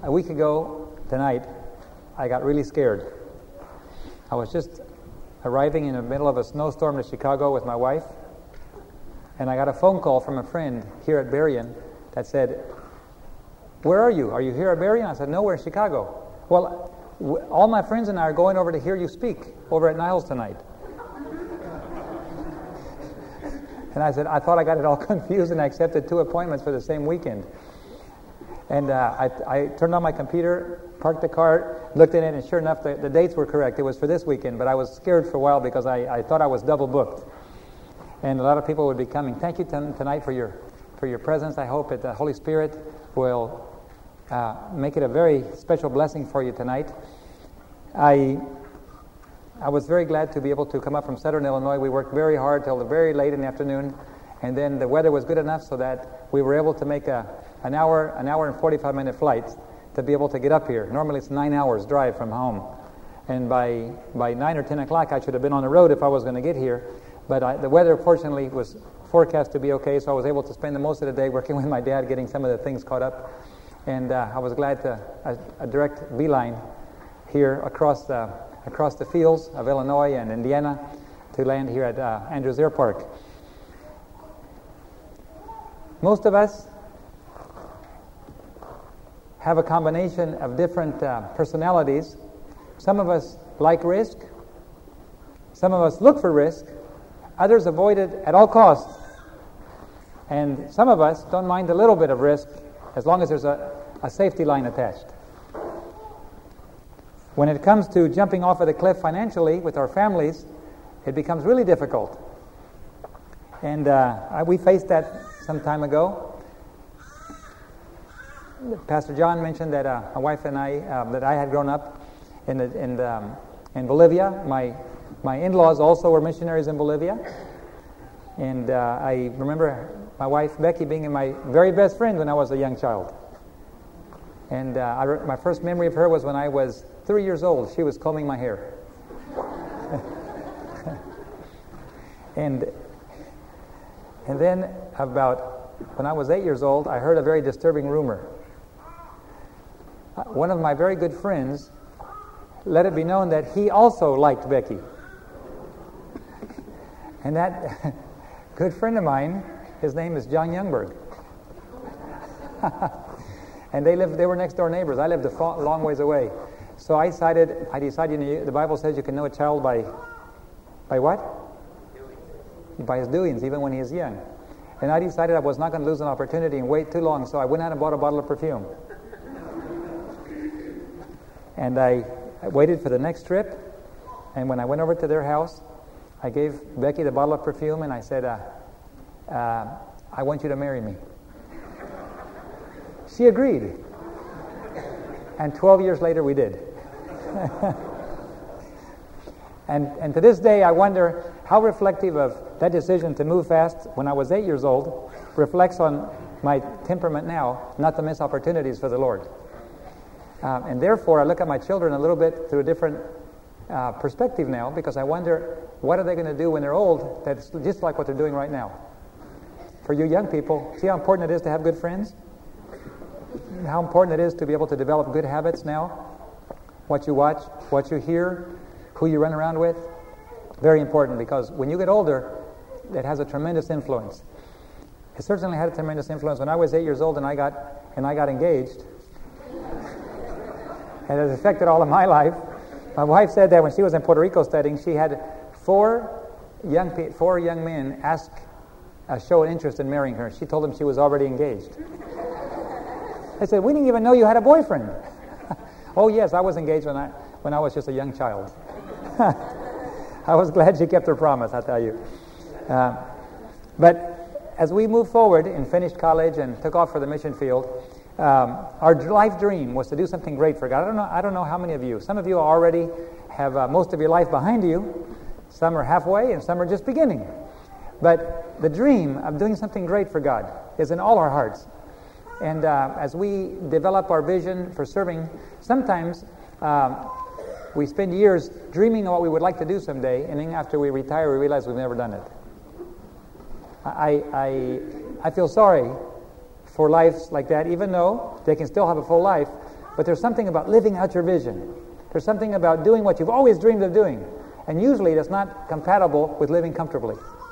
A week ago tonight, I got really scared. I was just arriving in the middle of a snowstorm to Chicago with my wife, and I got a phone call from a friend here at Berrien that said, "Where are you? Are you here at Berrien?" I said, "No, we're in Chicago." "Well, all my friends and I are going over to hear you speak over at Niles tonight." And I said, I thought I got it all confused, and I accepted 2 appointments for the same weekend. And I turned on my computer, parked the car, looked at it, and sure enough, the dates were correct. It was for this weekend, but I was scared for a while because I thought I was double booked. And a lot of people would be coming. Thank you tonight for your presence. I hope that the Holy Spirit will make it a very special blessing for you tonight. I was very glad to be able to come up from Southern Illinois. We worked very hard till the very late in the afternoon, and then the weather was good enough so that we were able to make an hour and 45-minute flight to be able to get up here. Normally it's 9 hours drive from home, and by 9 or 10 o'clock I should have been on the road if I was going to get here, but the weather fortunately was forecast to be okay, so I was able to spend the most of the day working with my dad, getting some of the things caught up, and I was glad to a direct beeline here across the fields of Illinois and Indiana to land here at Andrews Air Park. Most of us have a combination of different personalities. Some of us like risk. Some of us look for risk. Others avoid it at all costs. And some of us don't mind a little bit of risk as long as there's a safety line attached. When it comes to jumping off of the cliff financially with our families, it becomes really difficult. And we faced that some time ago. Pastor John mentioned that my wife and I, that I had grown up in Bolivia. My in-laws also were missionaries in Bolivia. And I remember my wife, Becky, being my very best friend when I was a young child. And my first memory of her was when I was 3 years old. She was combing my hair. and then when I was 8 years old, I heard a very disturbing rumor. One of my very good friends let it be known that he also liked Becky. And that good friend of mine, his name is John Youngberg. And they were next door neighbors. I lived a long ways away. So I decided, the Bible says you can know a child by what? Doings. By his doings, even when he is young. And I decided I was not going to lose an opportunity and wait too long, so I went out and bought a bottle of perfume. And I waited for the next trip, and when I went over to their house, I gave Becky the bottle of perfume, and I said, I want you to marry me. She agreed. And 12 years later, we did. And to this day, I wonder how reflective of that decision to move fast when I was 8 years old reflects on my temperament now, not to miss opportunities for the Lord. And therefore, I look at my children a little bit through a different perspective now, because I wonder, what are they going to do when they're old that's just like what they're doing right now? For you young people, see how important it is to have good friends? How important it is to be able to develop good habits now? What you watch, what you hear, who you run around with. Very important, because when you get older, it has a tremendous influence. It certainly had a tremendous influence when I was 8 years old and I got engaged. And it affected all of my life. My wife said that when she was in Puerto Rico studying, she had four young men show an interest in marrying her. She told them she was already engaged. I said, "We didn't even know you had a boyfriend." "Oh yes, I was engaged when I was just a young child." I was glad she kept her promise, I tell you. But as we moved forward and finished college and took off for the mission field, our life dream was to do something great for God. I don't know how many of you. Some of you already have most of your life behind you. Some are halfway, and some are just beginning. But the dream of doing something great for God is in all our hearts. And as we develop our vision for serving, sometimes we spend years dreaming of what we would like to do someday, and then after we retire, we realize we've never done it. I feel sorry for lives like that, even though they can still have a full life, But there's something about living out your vision. There's something about doing what you've always dreamed of doing. And usually that's not compatible with living comfortably.